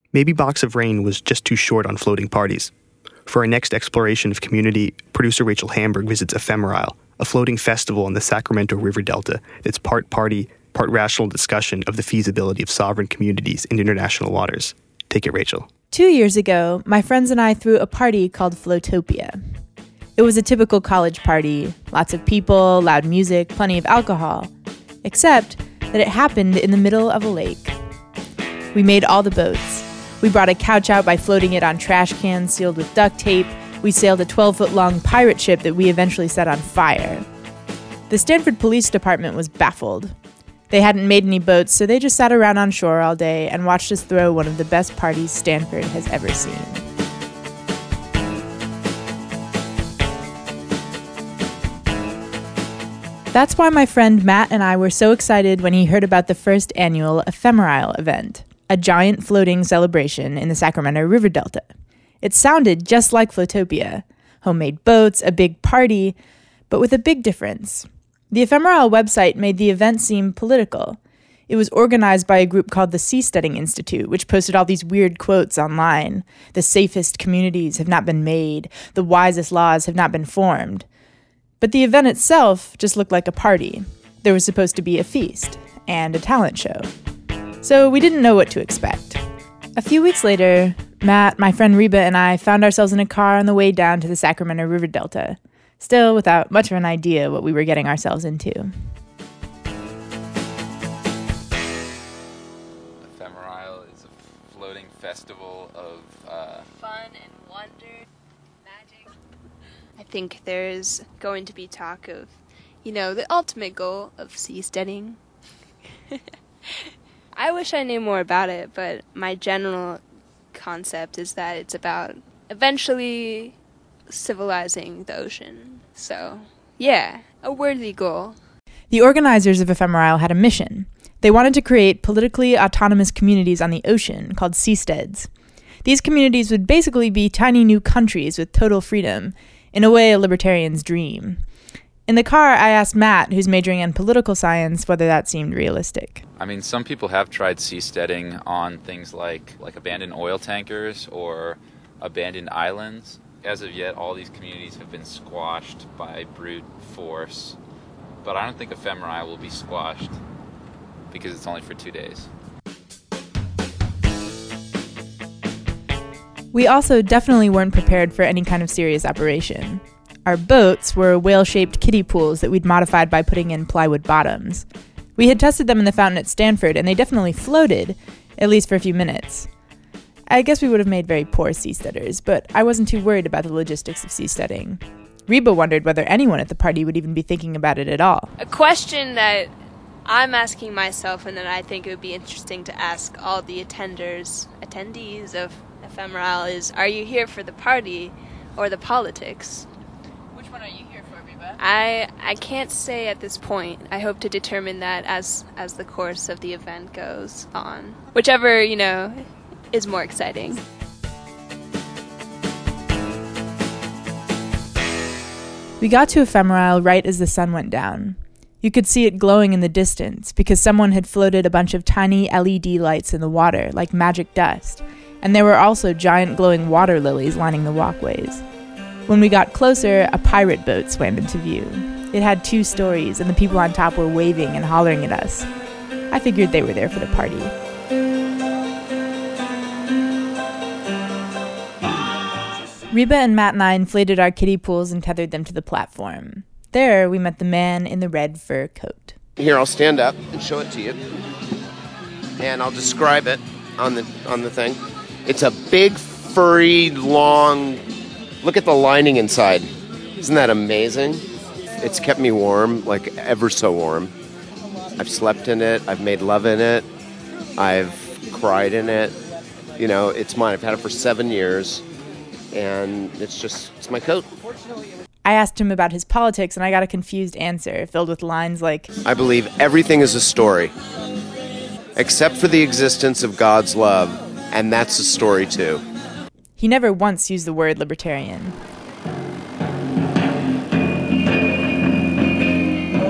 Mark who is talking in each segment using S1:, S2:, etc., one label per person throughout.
S1: Maybe Box of Rain was just too short on floating parties. For our next exploration of community, producer Rachel Hamburg visits Ephemerisle, a floating festival in the Sacramento River Delta that's part party, part rational discussion of the feasibility of sovereign communities in international waters. Take it, Rachel.
S2: 2 years ago, my friends and I threw a party called Floatopia. It was a typical college party, lots of people, loud music, plenty of alcohol, except that it happened in the middle of a lake. We made all the boats. We brought a couch out by floating it on trash cans sealed with duct tape. We sailed a 12-foot-long pirate ship that we eventually set on fire. The Stanford Police Department was baffled. They hadn't made any boats, so they just sat around on shore all day and watched us throw one of the best parties Stanford has ever seen. That's why my friend Matt and I were so excited when he heard about the first annual Ephemerisle event, a giant floating celebration in the Sacramento River Delta. It sounded just like Floatopia, homemade boats, a big party, but with a big difference. The Ephemerisle website made the event seem political. It was organized by a group called the Seasteading Institute, which posted all these weird quotes online. The safest communities have not been made. The wisest laws have not been formed. But the event itself just looked like a party. There was supposed to be a feast and a talent show. So we didn't know what to expect. A few weeks later, Matt, my friend Reba, and I found ourselves in a car on the way down to the Sacramento River Delta, still without much of an idea what we were getting ourselves into.
S3: Ephemerisle is a floating festival of
S4: fun and wonder, magic. I think there's going to be talk of, the ultimate goal of seasteading. I wish I knew more about it, but my general concept is that it's about eventually civilizing the ocean. So, yeah, a worthy goal.
S2: The organizers of Ephemerisle had a mission. They wanted to create politically autonomous communities on the ocean called seasteads. These communities would basically be tiny new countries with total freedom, in a way a libertarian's dream. In the car, I asked Matt, who's majoring in political science, whether that seemed realistic.
S3: I mean, some people have tried seasteading on things like abandoned oil tankers or abandoned islands. As of yet, all these communities have been squashed by brute force. But I don't think Ephemerisle will be squashed because it's only for 2 days.
S2: We also definitely weren't prepared for any kind of serious operation. Our boats were whale-shaped kiddie pools that we'd modified by putting in plywood bottoms. We had tested them in the fountain at Stanford, and they definitely floated, at least for a few minutes. I guess we would have made very poor seasteaders, but I wasn't too worried about the logistics of seasteading. Reba wondered whether anyone at the party would even be thinking about it at all.
S4: A question that I'm asking myself, and that I think it would be interesting to ask all the attendees of Ephemerisle is, are you here for the party or the politics?
S2: Which one are you here for, Reba?
S4: I can't say at this point. I hope to determine that as the course of the event goes on. Whichever, is more exciting.
S2: We got to Ephemerisle right as the sun went down. You could see it glowing in the distance because someone had floated a bunch of tiny LED lights in the water, like magic dust, and there were also giant glowing water lilies lining the walkways. When we got closer, a pirate boat swam into view. It had 2 stories, and the people on top were waving and hollering at us. I figured they were there for the party. Reba and Matt and I inflated our kiddie pools and tethered them to the platform. There, we met the man in the red fur coat.
S5: Here, I'll stand up and show it to you. And I'll describe it on the thing. It's a big, furry, long... Look at the lining inside. Isn't that amazing? It's kept me warm, like ever so warm. I've slept in it. I've made love in it. I've cried in it. It's mine. I've had it for 7 years. And it's my coat.
S2: I asked him about his politics, and I got a confused answer filled with lines like,
S5: I believe everything is a story, except for the existence of God's love, and that's a story too.
S2: He never once used the word libertarian.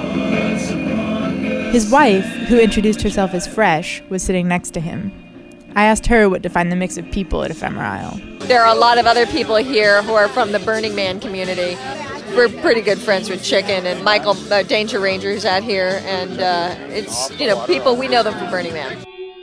S2: His wife, who introduced herself as Fresh, was sitting next to him. I asked her what defined the mix of people at Ephemerisle.
S6: There are a lot of other people here who are from the Burning Man community. We're pretty good friends with Chicken and Michael, Danger Ranger, who's out here, and it's, people, we know them from Burning Man.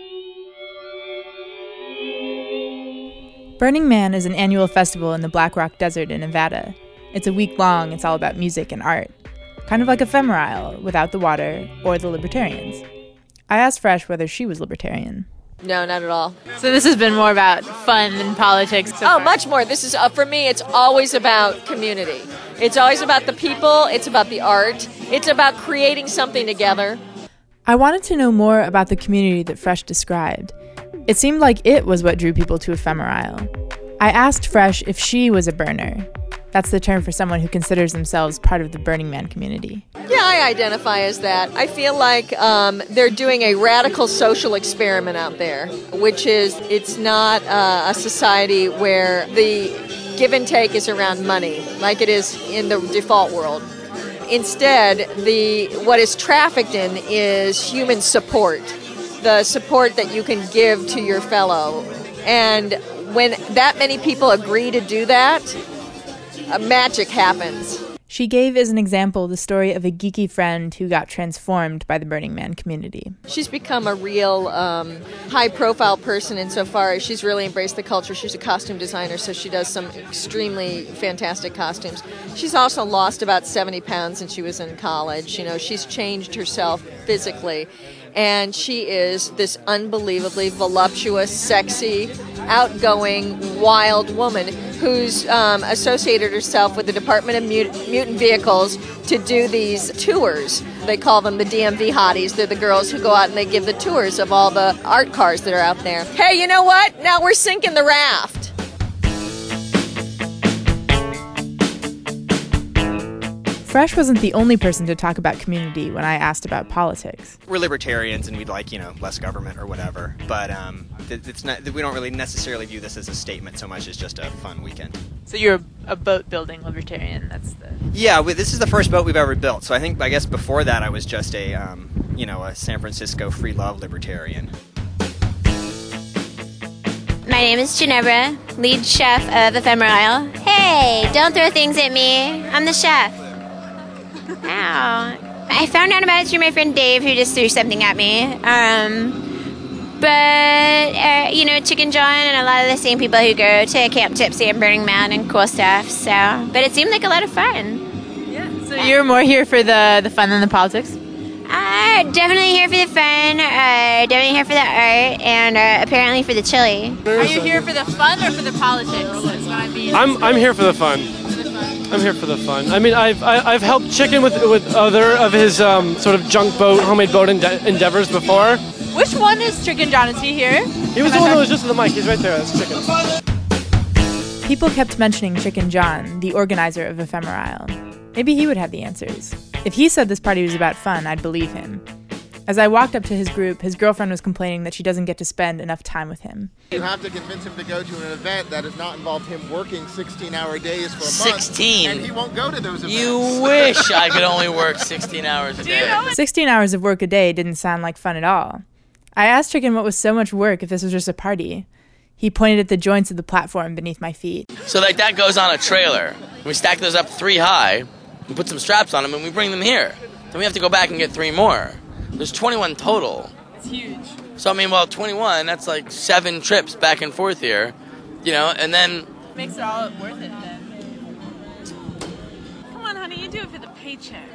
S2: Burning Man is an annual festival in the Black Rock Desert in Nevada. It's a week long. It's all about music and art. Kind of like Ephemerisle, without the water or the libertarians. I asked Fresh whether she was libertarian.
S6: No, not at all.
S2: So this has been more about fun than politics?
S6: Much more. This is, for me, it's always about community. It's always about the people. It's about the art. It's about creating something together.
S2: I wanted to know more about the community that Fresh described. It seemed like it was what drew people to Ephemerisle. I asked Fresh if she was a burner. That's the term for someone who considers themselves part of the Burning Man community.
S6: Yeah, I identify as that. I feel like they're doing a radical social experiment out there, which is it's not a society where the give and take is around money, like it is in the default world. Instead, what is trafficked in is human support, the support that you can give to your fellow. And when that many people agree to do that, magic happens.
S2: She gave as an example the story of a geeky friend who got transformed by the Burning Man community.
S6: She's become a real high-profile person insofar as she's really embraced the culture. She's a costume designer, so she does some extremely fantastic costumes. She's also lost about 70 pounds since she was in college. She's changed herself physically. And she is this unbelievably voluptuous, sexy, outgoing, wild woman who's associated herself with the Department of Mutant Vehicles to do these tours. They call them the DMV hotties. They're the girls who go out and they give the tours of all the art cars that are out there. Hey, you know what? Now we're sinking the raft.
S2: Fresh wasn't the only person to talk about community when I asked about politics.
S7: We're libertarians and we'd like, less government or whatever. But it's not. We don't really necessarily view this as a statement so much as just a fun weekend.
S2: So you're a boat-building libertarian, that's the...
S7: Yeah, this is the first boat we've ever built. So I guess before that I was just a San Francisco free love libertarian.
S8: My name is Ginevra, lead chef of Ephemerisle. Hey, don't throw things at me. I'm the chef. Ow. I found out about it through my friend Dave, who just threw something at me. Chicken John and a lot of the same people who go to Camp Tipsy and Burning Man and cool stuff. So, but it seemed like a lot of fun.
S2: Yeah. So you're more here for the fun than the politics?
S8: Definitely here for the fun. Definitely here for the art, and apparently for the chili.
S2: Are you here for the fun or for the politics? Is what I mean.
S9: I'm here for the fun. I'm here for the fun. I mean, I've helped Chicken with other of his sort of junk boat, homemade boat endeavors before.
S2: Which one is Chicken John? Is he here?
S9: He was the one that was just in the mic. He's right there. That's Chicken.
S2: People kept mentioning Chicken John, the organizer of Ephemerisle. Maybe he would have the answers. If he said this party was about fun, I'd believe him. As I walked up to his group, his girlfriend was complaining that she doesn't get to spend enough time with him.
S10: You have to convince him to go to an event that does not involve him working 16-hour days for a
S11: 16?
S10: month. And he won't go to those events.
S11: You wish I could only work 16 hours a day.
S2: 16 hours of work a day didn't sound like fun at all. I asked Chicken what was so much work if this was just a party. He pointed at the joints of the platform beneath my feet.
S11: So that goes on a trailer. We stack those up 3 high, we put some straps on them, and we bring them here. Then we have to go back and get 3 more. There's 21 total.
S2: It's huge.
S11: So, 21, that's like 7 trips back and forth here, and then...
S2: Makes it all worth it, then. Come on, honey, you do it for the paycheck.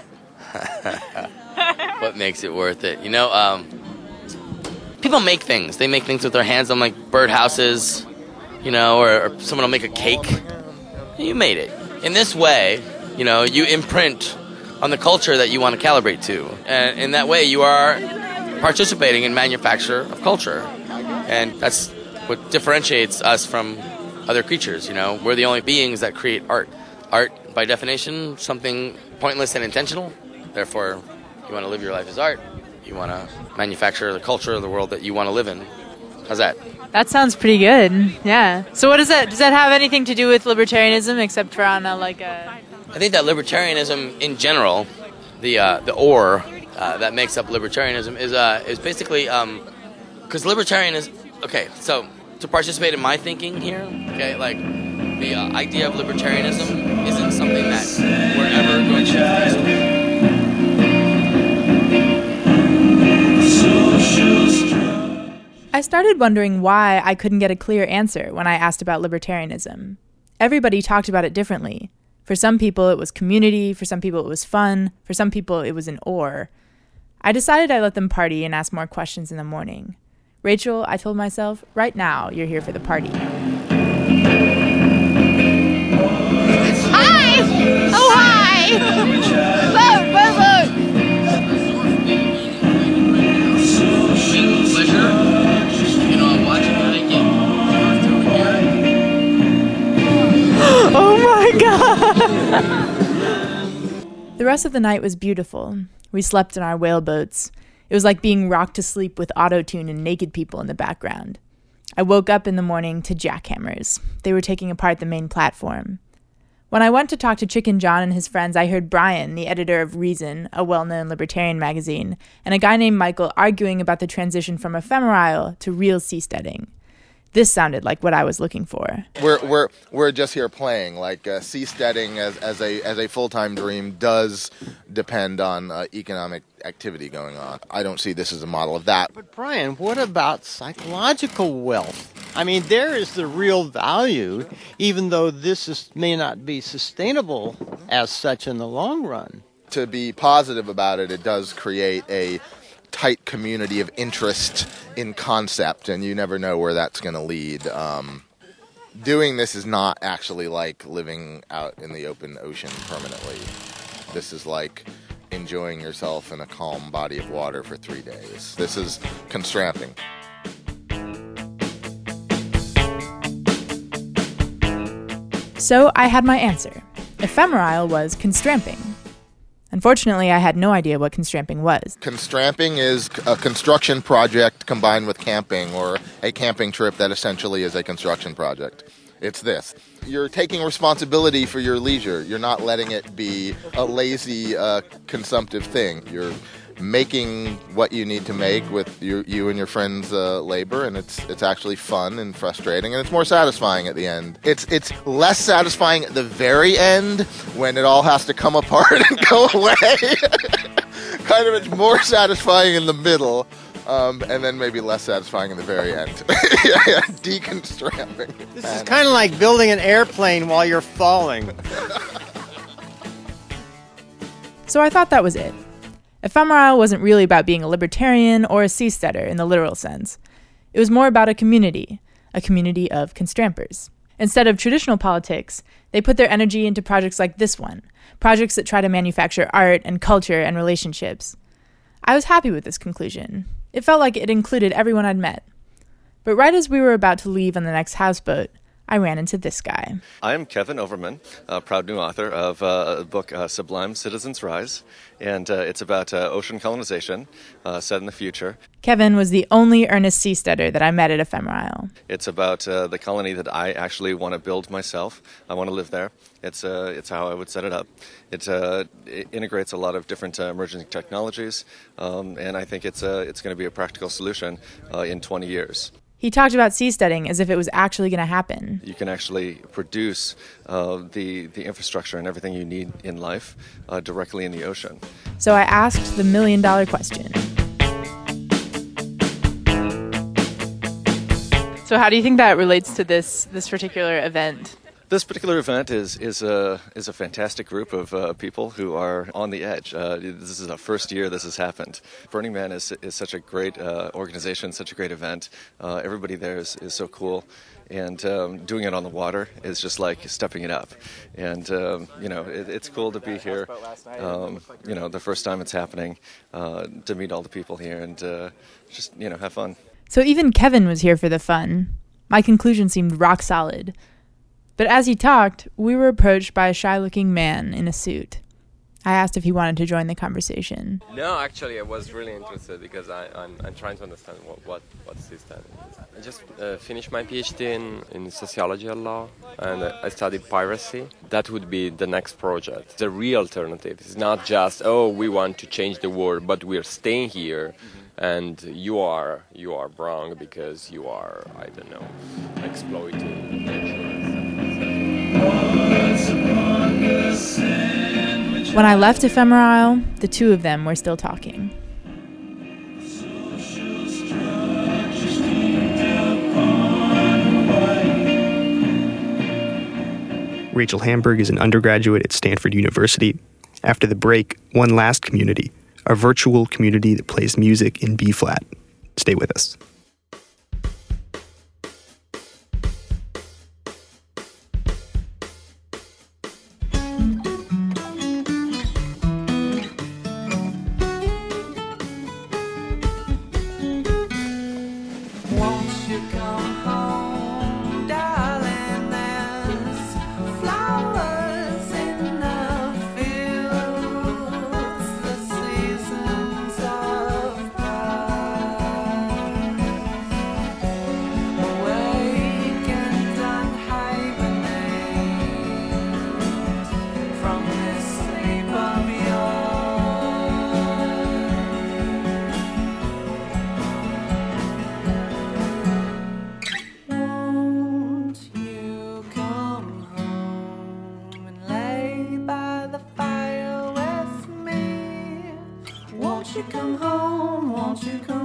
S11: What makes it worth it? People make things. They make things with their hands on, like, birdhouses, or someone will make a cake. You made it. In this way, you imprint on the culture that you want to calibrate to. And in that way, you are participating in manufacture of culture. And that's what differentiates us from other creatures, We're the only beings that create art. Art, by definition, something pointless and intentional. Therefore, you want to live your life as art. You want to manufacture the culture of the world that you want to live in. How's that?
S2: That sounds pretty good, yeah. So what does that have anything to do with libertarianism, except for on I
S11: think that libertarianism in general, the ore that makes up libertarianism is basically because libertarianism Okay, so to participate in my thinking here, okay, like the idea of libertarianism isn't something that we're ever going to face.
S2: I started wondering why I couldn't get a clear answer when I asked about libertarianism. Everybody talked about it differently. For some people, it was community. For some people, it was fun. For some people, it was an or. I decided I'd let them party and ask more questions in the morning. Rachel, I told myself, right now, you're here for the party.
S8: Hi! Oh, hi! Vote, vote, vote!
S2: Oh my God! The rest of the night was beautiful. We slept in our whaleboats. It was like being rocked to sleep with auto-tune and naked people in the background. I woke up in the morning to jackhammers. They were taking apart the main platform. When I went to talk to Chicken John and his friends, I heard Brian, the editor of Reason, a well-known libertarian magazine, and a guy named Michael arguing about the transition from ephemerisle to real seasteading. This sounded like what I was looking for.
S10: We're just here playing. Like seasteading as a full-time dream does depend on economic activity going on. I don't see this as a model of that.
S12: But Brian, what about psychological wealth? I mean, there is the real value, even though may not be sustainable as such in the long run.
S10: To be positive about it, it does create a tight community of interest in concept, and you never know where that's going to lead. Doing this is not actually like living out in the open ocean permanently. This is like enjoying yourself in a calm body of water for 3 days. This is constramping.
S2: So I had my answer. Ephemerisle was constramping. Unfortunately, I had no idea what constramping was.
S10: Constramping is a construction project combined with camping, or a camping trip that essentially is a construction project. It's this. You're taking responsibility for your leisure. You're not letting it be a lazy, consumptive thing. You're making what you need to make with you and your friends' labor, and it's actually fun and frustrating, and it's more satisfying at the end. It's less satisfying at the very end when it all has to come apart and go away. Kind of, it's more satisfying in the middle, and then maybe less satisfying in the very end. Yeah, deconstramping.
S12: This is kind of like building an airplane while you're falling.
S2: So I thought that was it. Ephemerisle wasn't really about being a libertarian or a seasteader in the literal sense. It was more about a community of constrampers. Instead of traditional politics, they put their energy into projects like this one, projects that try to manufacture art and culture and relationships. I was happy with this conclusion. It felt like it included everyone I'd met. But right as we were about to leave on the next houseboat, I ran into this guy.
S13: I am Kevin Overman, a proud new author of a book, Sublime Citizens Rise, and it's about ocean colonization set in the future.
S2: Kevin was the only earnest seasteader that I met at Ephemerisle.
S13: It's about the colony that I actually want to build myself. I want to live there. It's how I would set it up. It integrates a lot of different emerging technologies, and I think it's going to be a practical solution in 20 years.
S2: He talked about seasteading as if it was actually going to happen.
S13: You can actually produce the infrastructure and everything you need in life directly in the ocean.
S2: So I asked the million-dollar question. So how do you think that relates to this particular event?
S13: This particular event is a fantastic group of people who are on the edge. This is the first year this has happened. Burning Man is such a great organization, such a great event. Everybody there is so cool. And doing it on the water is just like stepping it up. And, it's cool to be here, the first time it's happening, to meet all the people here and just, have fun.
S2: So even Kevin was here for the fun. My conclusion seemed rock solid. But as he talked, we were approached by a shy-looking man in a suit. I asked if he wanted to join the conversation.
S14: No, actually, I was really interested because I'm trying to understand what seasteading is. I just finished my PhD in sociology and law, and I studied piracy. That would be the next project. The real alternative is not just, we want to change the world, but we're staying here and you are wrong because you are, I don't know, exploiting nature.
S2: When I left Ephemerisle, the two of them were still talking.
S1: Rachel Hamburg is an undergraduate at Stanford University. After the break, one last community, a virtual community that plays music in B-flat. Stay with us.
S15: Won't you come home? Won't you come